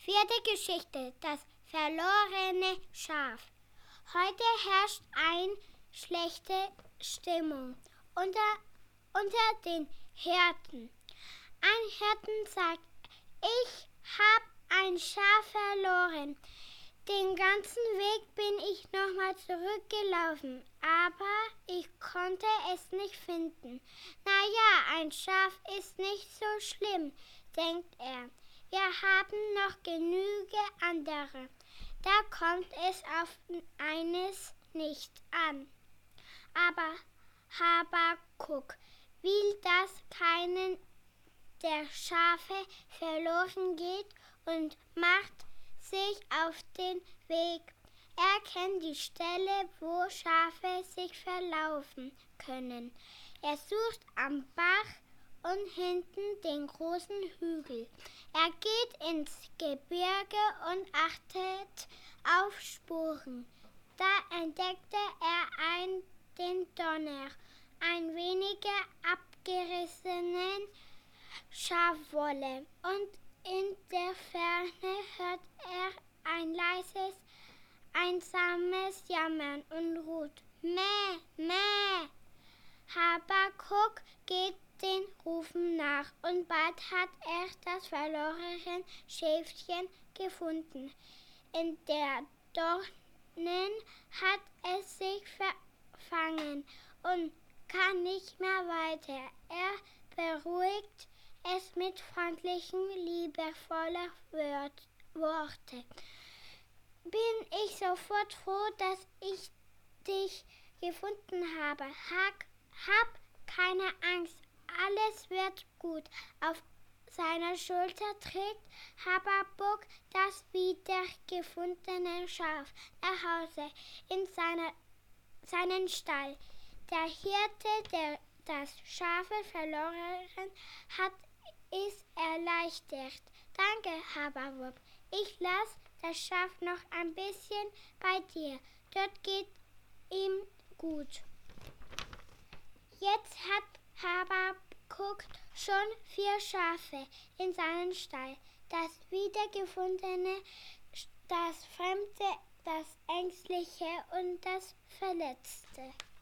Vierte Geschichte, das verlorene Schaf. Heute herrscht eine schlechte Stimmung unter den Hirten. Ein Hirten sagt, ich habe ein Schaf verloren. Den ganzen Weg bin ich nochmal zurückgelaufen, aber ich konnte es nicht finden. Naja, ein Schaf ist nicht so schlimm, denkt er. Wir haben noch genüge andere. Da kommt es auf eines nicht an. Aber Habakuk will, dass keinen der Schafe verloren geht und macht sich auf den Weg. Er kennt die Stelle, wo Schafe sich verlaufen können. Er sucht am Bach und hinten den großen Hügel. Er geht ins Gebirge und achtet auf Spuren. Da entdeckte er den Donner, ein wenig abgerissenen Schafwolle, und in der Ferne hört er ein leises, einsames Jammern und ruft: Mäh, mäh! Habakuk geht den Rufen nach und bald hat er das verlorene Schäfchen gefunden. In der Dornen hat es sich verfangen und kann nicht mehr weiter. Er beruhigt es mit freundlichen, liebevollen Worten. Bin ich sofort froh, dass ich dich gefunden habe. Hab keine Angst, alles wird gut. Auf seiner Schulter trägt Habakuk das wiedergefundene Schaf nach Hause in seinen Stall. Der Hirte, der das Schafe verloren hat, ist erleichtert. Danke, Habakuk. Ich lasse das Schaf noch ein bisschen bei dir. Dort geht ihm gut. Jetzt hat Habakuk schon 4 Schafe in seinem Stall. Das wiedergefundene, das Fremde, das Ängstliche und das Verletzte.